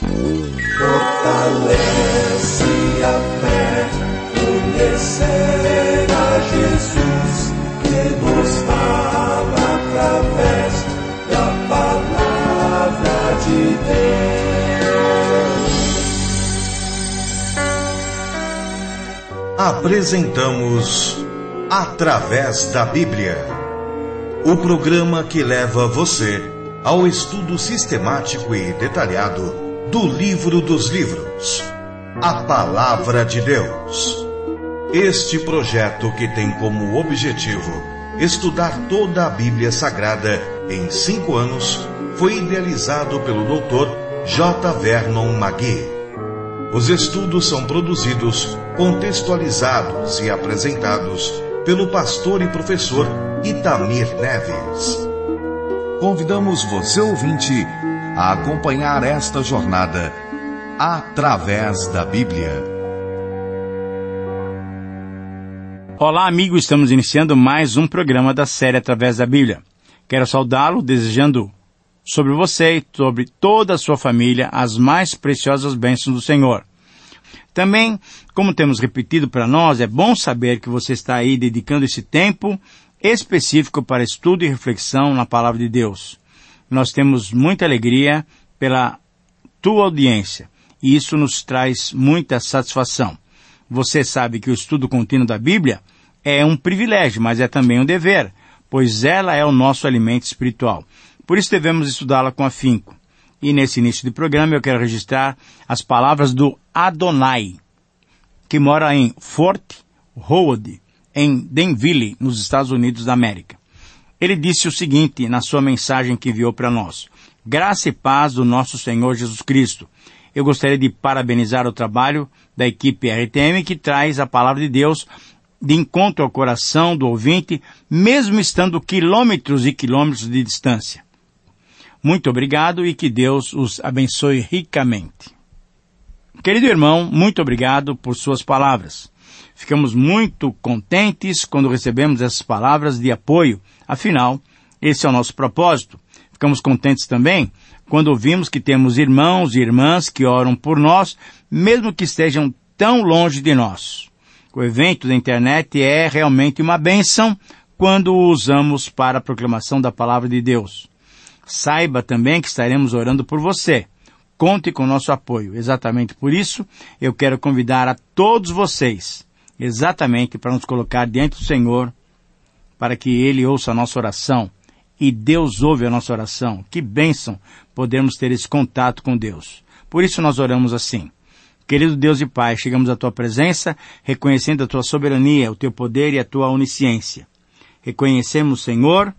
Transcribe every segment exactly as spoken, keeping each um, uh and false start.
Fortalece a fé, conhecer a Jesus, que nos fala através da palavra de Deus. Apresentamos Através da Bíblia, o programa que leva você ao estudo sistemático e detalhado do livro dos livros, a Palavra de Deus. Este projeto, que tem como objetivo estudar toda a Bíblia Sagrada em cinco anos, foi idealizado pelo doutor J. Vernon McGee. Os estudos são produzidos, contextualizados e apresentados pelo pastor e professor Itamir Neves. Convidamos você, ouvinte, a acompanhar esta jornada através da Bíblia. Olá, amigo, estamos iniciando mais um programa da série Através da Bíblia. Quero saudá-lo, desejando sobre você e sobre toda a sua família as mais preciosas bênçãos do Senhor. Também, como temos repetido para nós, é bom saber que você está aí dedicando esse tempo específico para estudo e reflexão na Palavra de Deus. Nós temos muita alegria pela tua audiência e isso nos traz muita satisfação. Você sabe que o estudo contínuo da Bíblia é um privilégio, mas é também um dever, pois ela é o nosso alimento espiritual. Por isso devemos estudá-la com afinco. E nesse início de programa eu quero registrar as palavras do Adonai, que mora em Fort Howard, em Danville, nos Estados Unidos da América. Ele disse o seguinte na sua mensagem que enviou para nós: graça e paz do nosso Senhor Jesus Cristo. Eu gostaria de parabenizar o trabalho da equipe R T M, que traz a palavra de Deus de encontro ao coração do ouvinte, mesmo estando quilômetros e quilômetros de distância. Muito obrigado e que Deus os abençoe ricamente. Querido irmão, muito obrigado por suas palavras. Ficamos muito contentes quando recebemos essas palavras de apoio. Afinal, esse é o nosso propósito. Ficamos contentes também quando ouvimos que temos irmãos e irmãs que oram por nós, mesmo que estejam tão longe de nós. O evento da internet é realmente uma bênção quando o usamos para a proclamação da palavra de Deus. Saiba também que estaremos orando por você. Conte com o nosso apoio. Exatamente por isso, eu quero convidar a todos vocês, exatamente para nos colocar diante do Senhor, para que Ele ouça a nossa oração. E Deus ouve a nossa oração. Que bênção podermos ter esse contato com Deus. Por isso nós oramos assim. Querido Deus e Pai, chegamos à Tua presença, reconhecendo a Tua soberania, o Teu poder e a Tua onisciência. Reconhecemos, Senhor,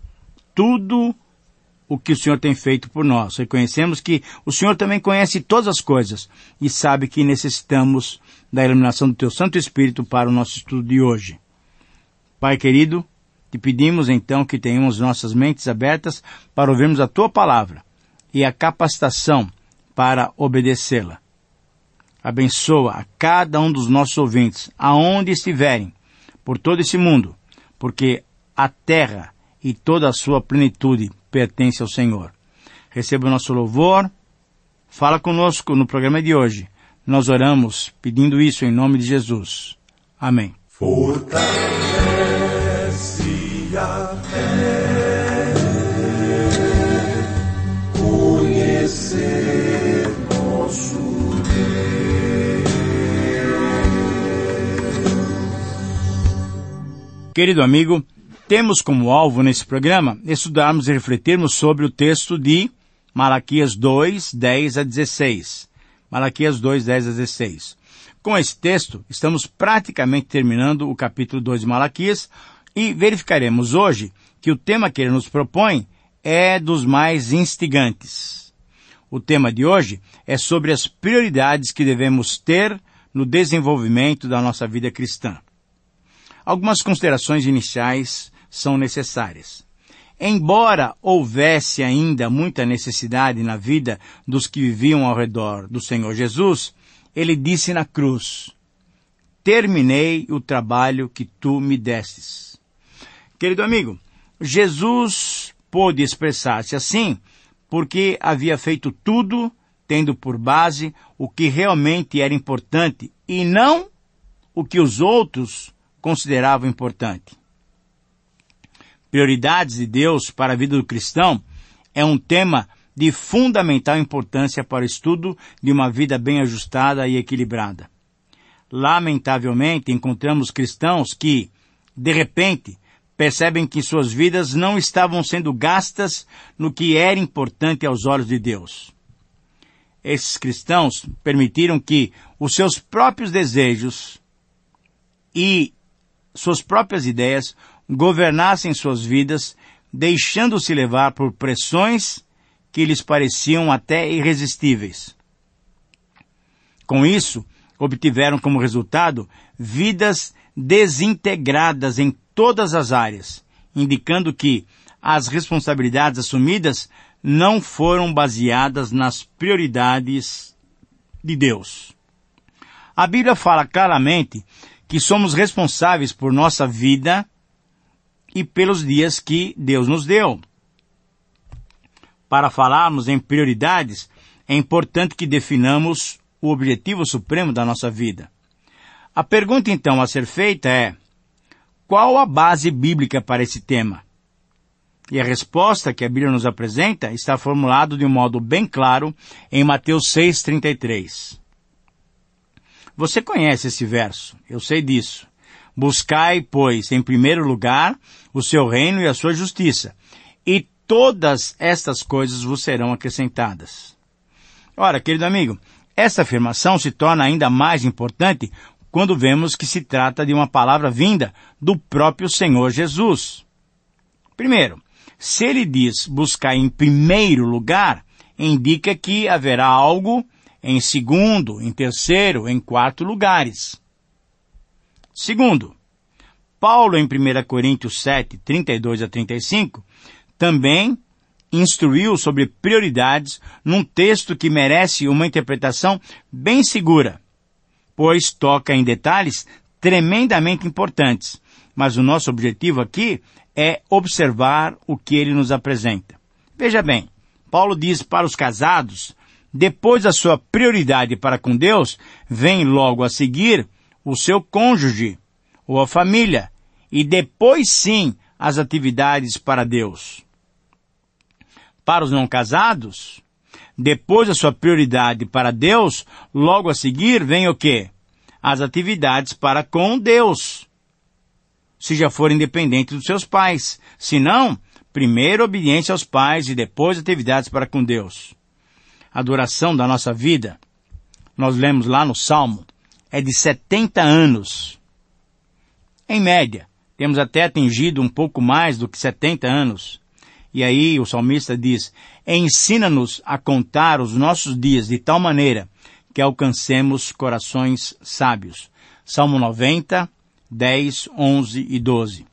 tudo o que o Senhor tem feito por nós. Reconhecemos que o Senhor também conhece todas as coisas e sabe que necessitamos da iluminação do Teu Santo Espírito para o nosso estudo de hoje. Pai querido, te pedimos então que tenhamos nossas mentes abertas para ouvirmos a Tua palavra e a capacitação para obedecê-la. Abençoa a cada um dos nossos ouvintes, aonde estiverem, por todo esse mundo, porque a terra e toda a sua plenitude pertence ao Senhor. Receba o nosso louvor, fala conosco no programa de hoje. Nós oramos pedindo isso em nome de Jesus. Amém. Fortalece a fé, conhecer nosso Deus. Querido amigo, temos como alvo nesse programa estudarmos e refletirmos sobre o texto de Malaquias dois, dez a dezesseis. Malaquias dois, dez a dezesseis. Com esse texto, estamos praticamente terminando o capítulo dois de Malaquias e verificaremos hoje que o tema que ele nos propõe é dos mais instigantes. O tema de hoje é sobre as prioridades que devemos ter no desenvolvimento da nossa vida cristã. Algumas considerações iniciais são necessárias. Embora houvesse ainda muita necessidade na vida dos que viviam ao redor do Senhor Jesus, ele disse na cruz: terminei o trabalho que tu me destes. Querido amigo, Jesus pôde expressar-se assim porque havia feito tudo tendo por base o que realmente era importante e não o que os outros consideravam importante. Prioridades de Deus para a vida do cristão é um tema de fundamental importância para o estudo de uma vida bem ajustada e equilibrada. Lamentavelmente, encontramos cristãos que, de repente, percebem que suas vidas não estavam sendo gastas no que era importante aos olhos de Deus. Esses cristãos permitiram que os seus próprios desejos e suas próprias ideias governassem suas vidas, deixando-se levar por pressões que lhes pareciam até irresistíveis. Com isso, obtiveram como resultado vidas desintegradas em todas as áreas, indicando que as responsabilidades assumidas não foram baseadas nas prioridades de Deus. A Bíblia fala claramente que somos responsáveis por nossa vida e pelos dias que Deus nos deu. Para falarmos em prioridades, é importante que definamos o objetivo supremo da nossa vida. A pergunta então a ser feita é: qual a base bíblica para esse tema? E a resposta que a Bíblia nos apresenta está formulada de um modo bem claro em Mateus seis, trinta e três. Você conhece esse verso, eu sei disso. Buscai, pois, em primeiro lugar, o seu reino e a sua justiça, e todas estas coisas vos serão acrescentadas. Ora, querido amigo, essa afirmação se torna ainda mais importante quando vemos que se trata de uma palavra vinda do próprio Senhor Jesus. Primeiro, se ele diz buscar em primeiro lugar, indica que haverá algo em segundo, em terceiro, em quarto lugares. Segundo, Paulo em primeira Coríntios sete, trinta e dois a trinta e cinco, também instruiu sobre prioridades num texto que merece uma interpretação bem segura, pois toca em detalhes tremendamente importantes. Mas o nosso objetivo aqui é observar o que ele nos apresenta. Veja bem, Paulo diz para os casados, depois da sua prioridade para com Deus, vem logo a seguir o seu cônjuge ou a família, e depois sim as atividades para Deus. Para os não casados, depois da sua prioridade para Deus, logo a seguir vem o quê? As atividades para com Deus, se já forem dependentes dos seus pais. Se não, primeiro obediência aos pais e depois atividades para com Deus. A duração da nossa vida, nós lemos lá no Salmo, é de setenta anos. Em média, temos até atingido um pouco mais do que setenta anos. E aí o salmista diz, ensina-nos a contar os nossos dias de tal maneira que alcancemos corações sábios. Salmo noventa, dez, onze e doze.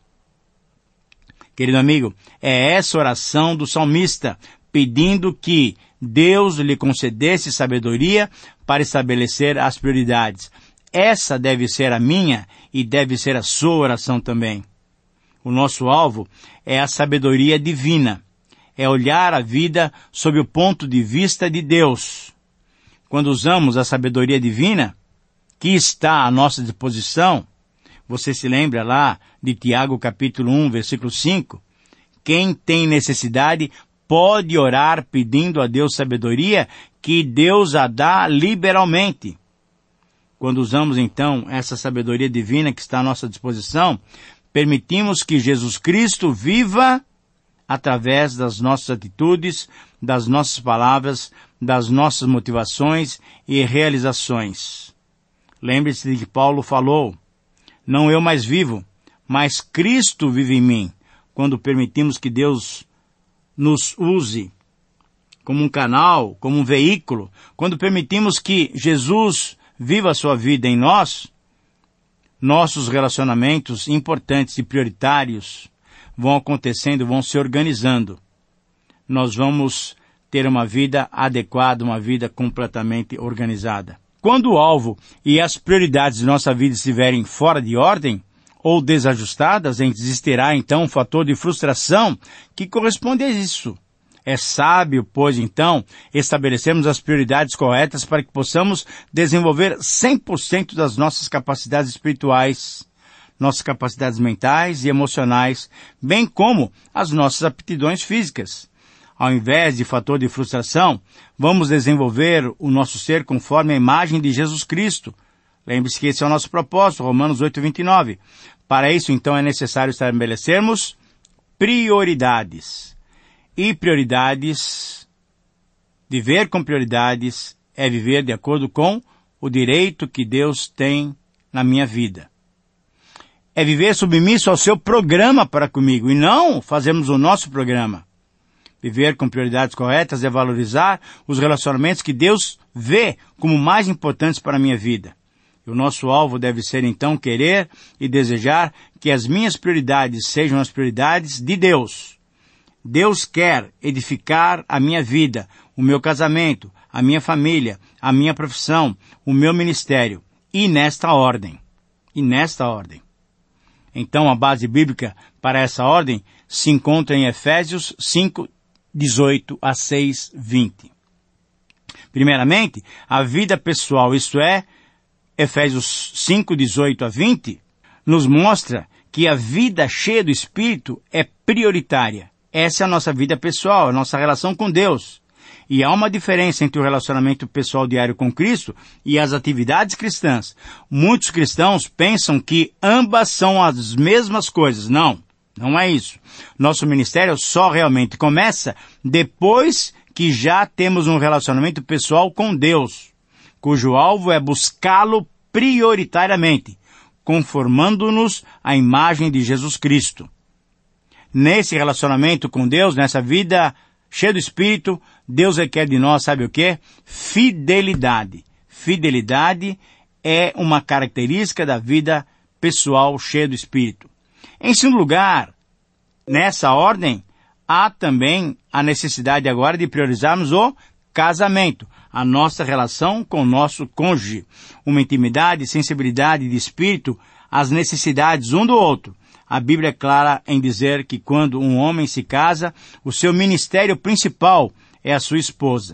Querido amigo, é essa oração do salmista, pedindo que Deus lhe concedesse sabedoria para estabelecer as prioridades. Essa deve ser a minha e deve ser a sua oração também. O nosso alvo é a sabedoria divina. É olhar a vida sob o ponto de vista de Deus. Quando usamos a sabedoria divina, que está à nossa disposição, você se lembra lá de Tiago capítulo um, versículo cinco? Quem tem necessidade pode orar pedindo a Deus sabedoria, que Deus a dá liberalmente. Quando usamos então essa sabedoria divina que está à nossa disposição, permitimos que Jesus Cristo viva através das nossas atitudes, das nossas palavras, das nossas motivações e realizações. Lembre-se de que Paulo falou, não eu mais vivo, mas Cristo vive em mim, quando permitimos que Deus nos use como um canal, como um veículo, quando permitimos que Jesus viva a sua vida em nós, nossos relacionamentos importantes e prioritários vão acontecendo, vão se organizando. Nós vamos ter uma vida adequada, uma vida completamente organizada. Quando o alvo e as prioridades de nossa vida estiverem fora de ordem ou desajustadas, existirá então um fator de frustração que corresponde a isso. É sábio, pois, então, estabelecermos as prioridades corretas para que possamos desenvolver cem por cento das nossas capacidades espirituais, nossas capacidades mentais e emocionais, bem como as nossas aptidões físicas. Ao invés de fator de frustração, vamos desenvolver o nosso ser conforme a imagem de Jesus Cristo. Lembre-se que esse é o nosso propósito, Romanos oito, vinte e nove. Para isso, então, é necessário estabelecermos prioridades. E prioridades, viver com prioridades, é viver de acordo com o direito que Deus tem na minha vida. É viver submisso ao seu programa para comigo, e não fazermos o nosso programa. Viver com prioridades corretas é valorizar os relacionamentos que Deus vê como mais importantes para a minha vida. E o nosso alvo deve ser, então, querer e desejar que as minhas prioridades sejam as prioridades de Deus. Deus quer edificar a minha vida, o meu casamento, a minha família, a minha profissão, o meu ministério. E nesta ordem. E nesta ordem. Então, a base bíblica para essa ordem se encontra em Efésios cinco, dezoito a seis, vinte. Primeiramente, a vida pessoal, isto é, Efésios cinco, dezoito a vinte, nos mostra que a vida cheia do Espírito é prioritária. Essa é a nossa vida pessoal, a nossa relação com Deus. E há uma diferença entre o relacionamento pessoal diário com Cristo e as atividades cristãs. Muitos cristãos pensam que ambas são as mesmas coisas. Não, não é isso. Nosso ministério só realmente começa depois que já temos um relacionamento pessoal com Deus, cujo alvo é buscá-lo prioritariamente, conformando-nos à imagem de Jesus Cristo. Nesse relacionamento com Deus, nessa vida cheia do Espírito, Deus requer de nós, sabe o quê? Fidelidade. Fidelidade é uma característica da vida pessoal cheia do Espírito. Em segundo lugar, nessa ordem, há também a necessidade agora de priorizarmos o casamento, a nossa relação com o nosso cônjuge, uma intimidade, sensibilidade de espírito, as necessidades um do outro. A Bíblia é clara em dizer que quando um homem se casa, o seu ministério principal é a sua esposa.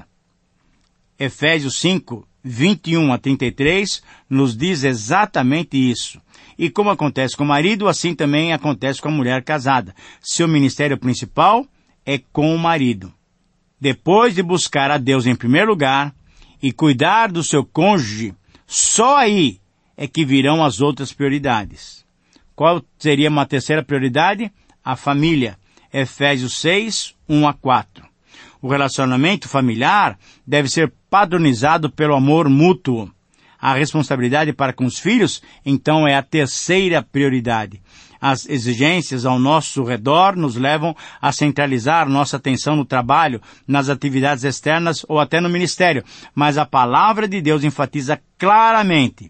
Efésios cinco, vinte e um a trinta e três nos diz exatamente isso. E como acontece com o marido, assim também acontece com a mulher casada. Seu ministério principal é com o marido. Depois de buscar a Deus em primeiro lugar e cuidar do seu cônjuge, só aí é que virão as outras prioridades. Qual seria uma terceira prioridade? A família. Efésios seis, um a quatro. O relacionamento familiar deve ser padronizado pelo amor mútuo. A responsabilidade para com os filhos, então, é a terceira prioridade. As exigências ao nosso redor nos levam a centralizar nossa atenção no trabalho, nas atividades externas ou até no ministério. Mas a palavra de Deus enfatiza claramente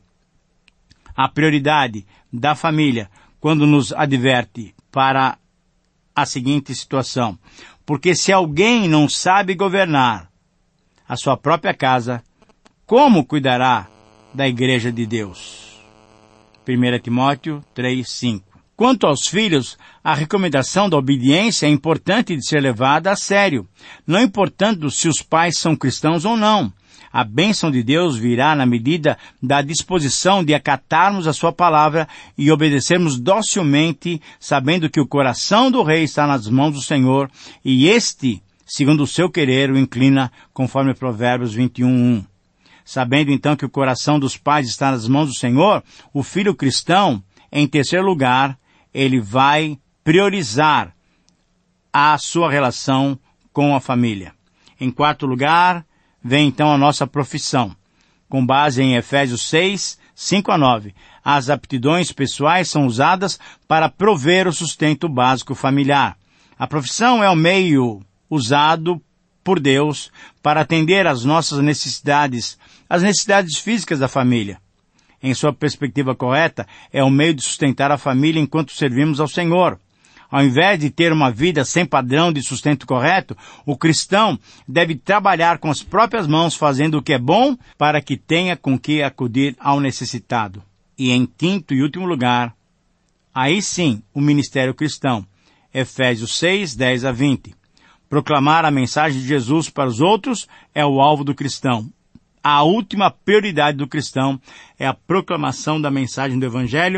a prioridade da família quando nos adverte para a seguinte situação. Porque se alguém não sabe governar a sua própria casa, como cuidará da igreja de Deus? primeira Timóteo três, cinco. Quanto aos filhos, a recomendação da obediência é importante de ser levada a sério, não importando se os pais são cristãos ou não. A bênção de Deus virá na medida da disposição de acatarmos a sua palavra e obedecermos docilmente, sabendo que o coração do rei está nas mãos do Senhor, e este, segundo o seu querer, o inclina, conforme Provérbios vinte e um, um. Sabendo então que o coração dos pais está nas mãos do Senhor, o filho cristão, em terceiro lugar, ele vai priorizar a sua relação com a família. Em quarto lugar, vem então a nossa profissão. Com base em Efésios seis, cinco a nove, as aptidões pessoais são usadas para prover o sustento básico familiar. A profissão é o meio usado por Deus para atender às nossas necessidades, as necessidades físicas da família. Em sua perspectiva correta, é o meio de sustentar a família enquanto servimos ao Senhor. Ao invés de ter uma vida sem padrão de sustento correto, o cristão deve trabalhar com as próprias mãos, fazendo o que é bom para que tenha com que acudir ao necessitado. E em quinto e último lugar, aí sim, o ministério cristão. Efésios seis, dez a vinte. Proclamar a mensagem de Jesus para os outros é o alvo do cristão. A última prioridade do cristão é a proclamação da mensagem do Evangelho,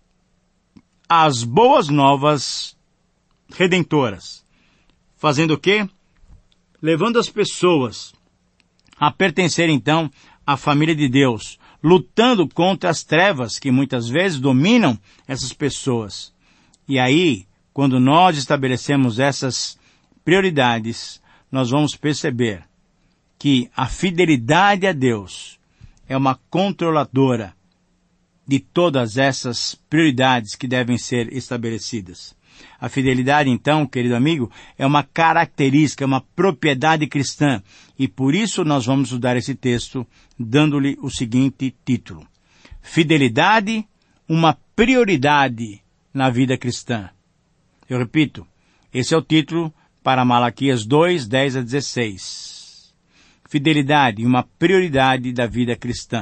as boas novas redentoras. Fazendo o quê? Levando as pessoas a pertencer, então, à família de Deus, lutando contra as trevas que muitas vezes dominam essas pessoas. E aí, quando nós estabelecemos essas prioridades, nós vamos perceber que a fidelidade a Deus é uma controladora de todas essas prioridades que devem ser estabelecidas. A fidelidade, então, querido amigo, é uma característica, é uma propriedade cristã. E por isso nós vamos estudar esse texto, dando-lhe o seguinte título: Fidelidade, uma prioridade na vida cristã. Eu repito, esse é o título para Malaquias dois, dez a dezesseis. Fidelidade, uma prioridade da vida cristã.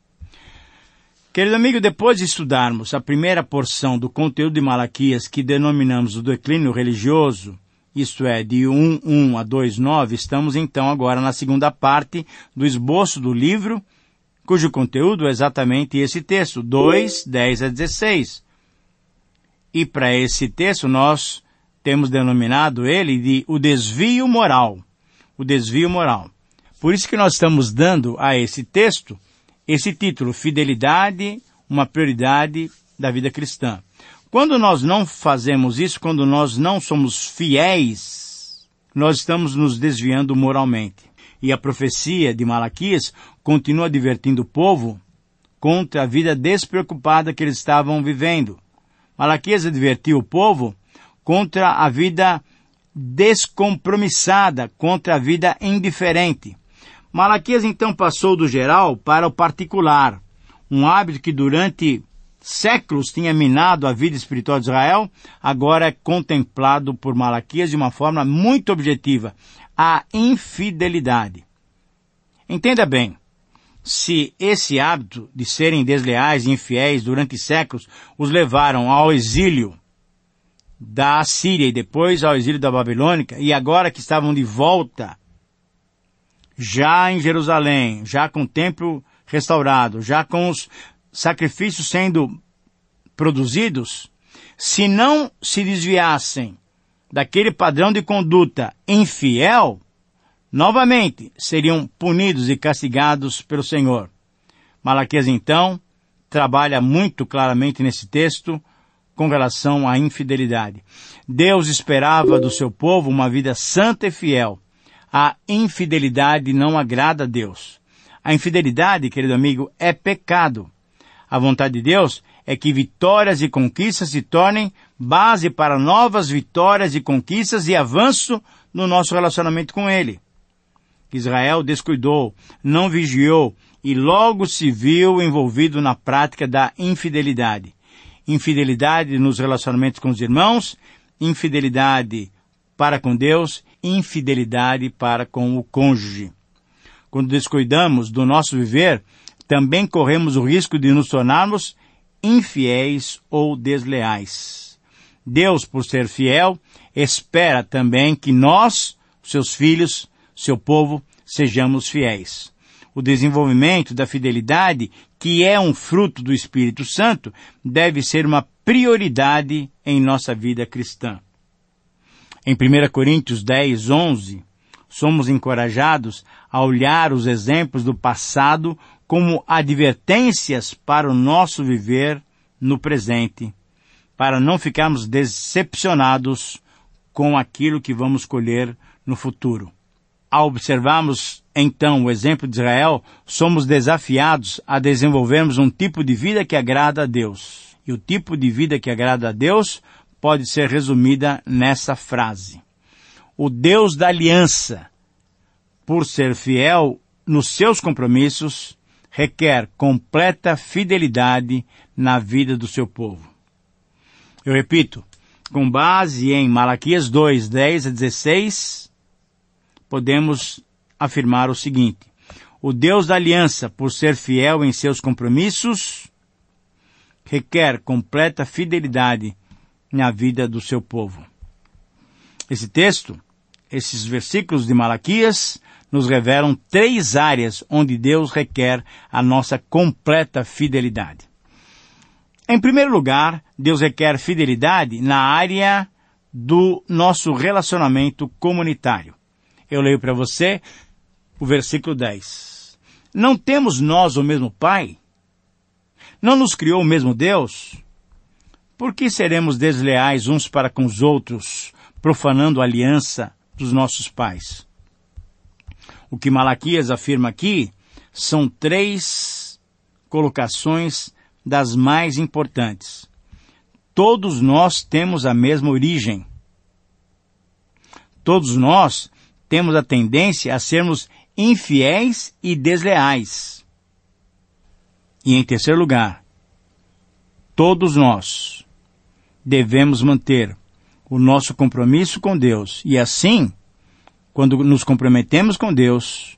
Querido amigo, depois de estudarmos a primeira porção do conteúdo de Malaquias, que denominamos o declínio religioso, isto é, de um, um a dois, nove, estamos então agora na segunda parte do esboço do livro, cujo conteúdo é exatamente esse texto, dois, dez a dezesseis. E para esse texto nós temos denominado ele de o desvio moral. O desvio moral. Por isso que nós estamos dando a esse texto esse título, Fidelidade, uma prioridade da vida cristã. Quando nós não fazemos isso, quando nós não somos fiéis, nós estamos nos desviando moralmente. E a profecia de Malaquias continua advertindo o povo contra a vida despreocupada que eles estavam vivendo. Malaquias advertiu o povo contra a vida descompromissada, contra a vida indiferente. Malaquias então passou do geral para o particular, um hábito que durante séculos tinha minado a vida espiritual de Israel, agora é contemplado por Malaquias de uma forma muito objetiva, a infidelidade. Entenda bem, se esse hábito de serem desleais e infiéis durante séculos os levaram ao exílio da Síria e depois ao exílio da Babilônica, e agora que estavam de volta já em Jerusalém, já com o templo restaurado, já com os sacrifícios sendo produzidos, se não se desviassem daquele padrão de conduta infiel, novamente seriam punidos e castigados pelo Senhor. Malaquias, então, trabalha muito claramente nesse texto com relação à infidelidade. Deus esperava do seu povo uma vida santa e fiel. A infidelidade não agrada a Deus. A infidelidade, querido amigo, é pecado. A vontade de Deus é que vitórias e conquistas se tornem base para novas vitórias e conquistas e avanço no nosso relacionamento com Ele. Israel descuidou, não vigiou e logo se viu envolvido na prática da infidelidade. Infidelidade nos relacionamentos com os irmãos, infidelidade para com Deus, infidelidade para com o cônjuge. Quando descuidamos do nosso viver, também corremos o risco de nos tornarmos infiéis ou desleais. Deus, por ser fiel, espera também que nós, seus filhos, seu povo, sejamos fiéis. O desenvolvimento da fidelidade, que é um fruto do Espírito Santo, deve ser uma prioridade em nossa vida cristã. Em primeira Coríntios dez, onze, somos encorajados a olhar os exemplos do passado como advertências para o nosso viver no presente, para não ficarmos decepcionados com aquilo que vamos colher no futuro. Ao observarmos, então, o exemplo de Israel, somos desafiados a desenvolvermos um tipo de vida que agrada a Deus. E o tipo de vida que agrada a Deus pode ser resumida nessa frase: o Deus da aliança, por ser fiel nos seus compromissos, requer completa fidelidade na vida do seu povo. Eu repito, com base em Malaquias dois, dez a dezesseis, podemos afirmar o seguinte: o Deus da aliança, por ser fiel em seus compromissos, requer completa fidelidade na vida do seu povo. Esse texto esses versículos de Malaquias nos revelam três áreas onde Deus requer a nossa completa fidelidade. Em primeiro lugar, Deus requer fidelidade na área do nosso relacionamento comunitário. Eu leio para você o versículo dez. Não temos nós o mesmo Pai? Não nos criou o mesmo Deus? Por que seremos desleais uns para com os outros, profanando a aliança dos nossos pais? O que Malaquias afirma aqui são três colocações das mais importantes. Todos nós temos a mesma origem. Todos nós temos a tendência a sermos infiéis e desleais. E em terceiro lugar, todos nós devemos manter o nosso compromisso com Deus. E assim, quando nos comprometemos com Deus,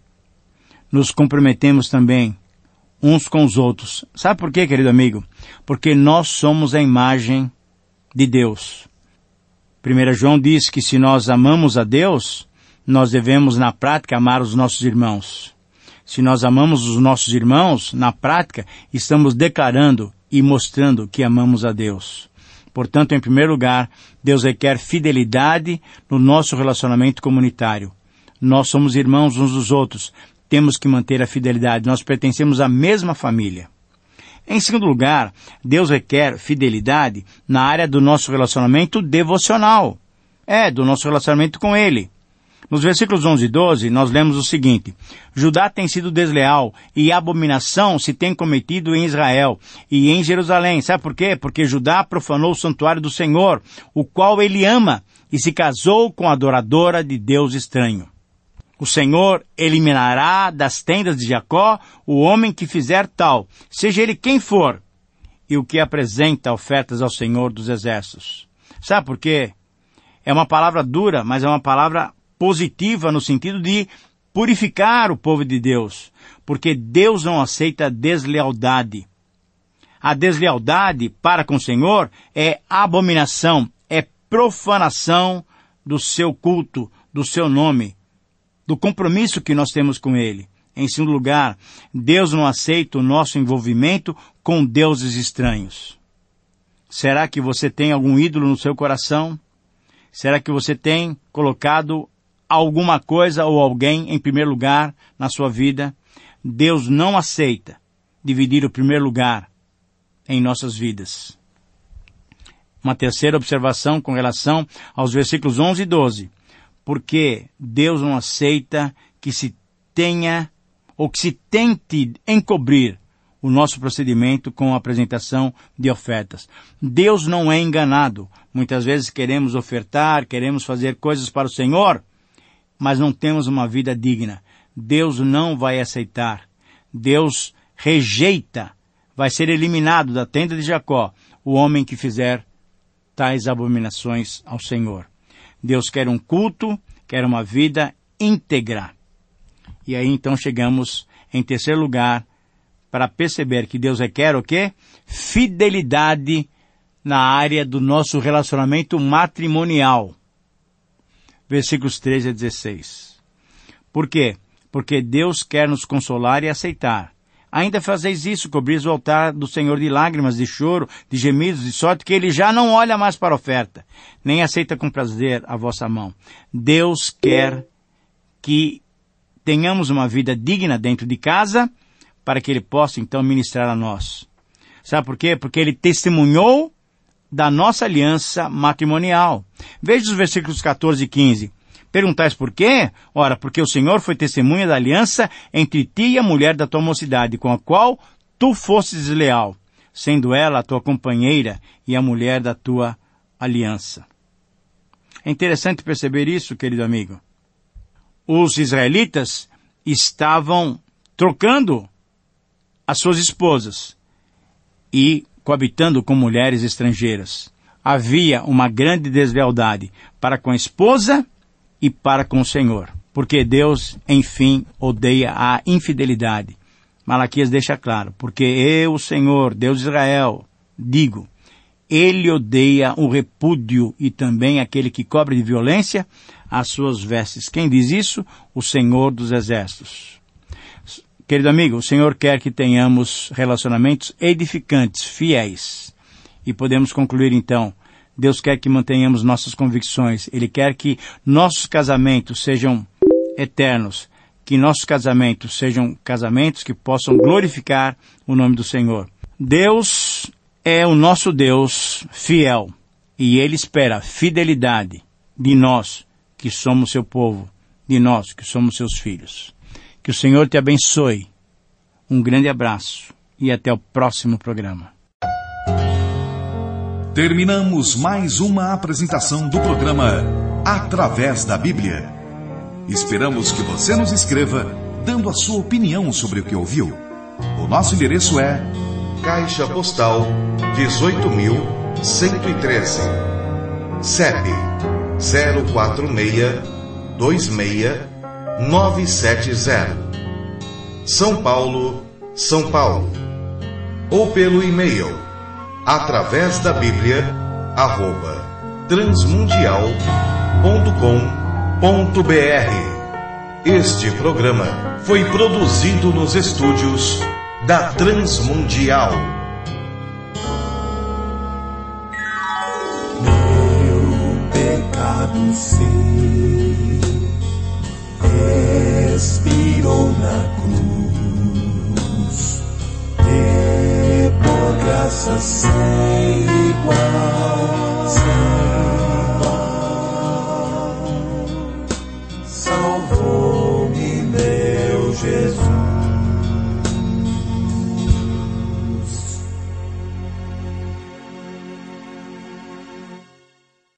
nos comprometemos também uns com os outros. Sabe por quê, querido amigo? Porque nós somos a imagem de Deus. primeiro João diz que se nós amamos a Deus, nós devemos na prática amar os nossos irmãos. Se nós amamos os nossos irmãos, na prática, estamos declarando e mostrando que amamos a Deus. Portanto, em primeiro lugar, Deus requer fidelidade no nosso relacionamento comunitário. Nós somos irmãos uns dos outros. Temos que manter a fidelidade. Nós pertencemos à mesma família. Em segundo lugar, Deus requer fidelidade na área do nosso relacionamento devocional. É, do nosso relacionamento com Ele. Nos versículos onze e doze, nós lemos o seguinte: Judá tem sido desleal e abominação se tem cometido em Israel e em Jerusalém. Sabe por quê? Porque Judá profanou o santuário do Senhor, o qual ele ama, e se casou com a adoradora de Deus estranho. O Senhor eliminará das tendas de Jacó o homem que fizer tal, seja ele quem for, e o que apresenta ofertas ao Senhor dos Exércitos. Sabe por quê? É uma palavra dura, mas é uma palavra positiva no sentido de purificar o povo de Deus, porque Deus não aceita deslealdade. A deslealdade para com o Senhor é abominação, é profanação do seu culto, do seu nome, do compromisso que nós temos com Ele. Em segundo lugar, Deus não aceita o nosso envolvimento com deuses estranhos. Será que você tem algum ídolo no seu coração? Será que você tem colocado alguma coisa ou alguém em primeiro lugar na sua vida? Deus não aceita dividir o primeiro lugar em nossas vidas. Uma terceira observação com relação aos versículos onze e doze. Porque Deus não aceita que se tenha ou que se tente encobrir o nosso procedimento com a apresentação de ofertas. Deus não é enganado. Muitas vezes queremos ofertar, queremos fazer coisas para o Senhor, mas não temos uma vida digna. Deus não vai aceitar. Deus rejeita, vai ser eliminado da tenda de Jacó o homem que fizer tais abominações ao Senhor. Deus quer um culto, quer uma vida íntegra. E aí então chegamos em terceiro lugar para perceber que Deus requer o quê? Fidelidade na área do nosso relacionamento matrimonial. Versículos treze a dezesseis. Por quê? Porque Deus quer nos consolar e aceitar. Ainda fazeis isso, cobris o altar do Senhor de lágrimas, de choro, de gemidos, de sorte que Ele já não olha mais para a oferta, nem aceita com prazer a vossa mão. Deus quer que tenhamos uma vida digna dentro de casa, para que Ele possa então ministrar a nós. Sabe por quê? Porque Ele testemunhou da nossa aliança matrimonial. Veja os versículos catorze e quinze. Perguntais por quê? Ora, porque o Senhor foi testemunha da aliança entre ti e a mulher da tua mocidade, com a qual tu fostes desleal, sendo ela a tua companheira e a mulher da tua aliança. É interessante perceber isso, querido amigo. Os israelitas estavam trocando as suas esposas e coabitando com mulheres estrangeiras. Havia uma grande deslealdade para com a esposa e para com o Senhor, porque Deus, enfim, odeia a infidelidade. Malaquias deixa claro, porque eu, o Senhor, Deus de Israel, digo, Ele odeia o repúdio e também aquele que cobre de violência as suas vestes. Quem diz isso? O Senhor dos Exércitos. Querido amigo, o Senhor quer que tenhamos relacionamentos edificantes, fiéis. E podemos concluir então, Deus quer que mantenhamos nossas convicções. Ele quer que nossos casamentos sejam eternos, que nossos casamentos sejam casamentos que possam glorificar o nome do Senhor. Deus é o nosso Deus fiel, e Ele espera fidelidade de nós, que somos seu povo, de nós, que somos seus filhos. Que o Senhor te abençoe. Um grande abraço e até o próximo programa. Terminamos mais uma apresentação do programa Através da Bíblia. Esperamos que você nos escreva, dando a sua opinião sobre o que ouviu. O nosso endereço é Caixa Postal dezoito mil cento e treze, C E P zero quatro seis dois seis nove sete zero, São Paulo, São Paulo. Ou pelo e-mail através da Bíblia arroba transmundial ponto com ponto br. Este programa foi produzido nos estúdios da Transmundial. Meu pecado sei, expirou na cruz, e por graça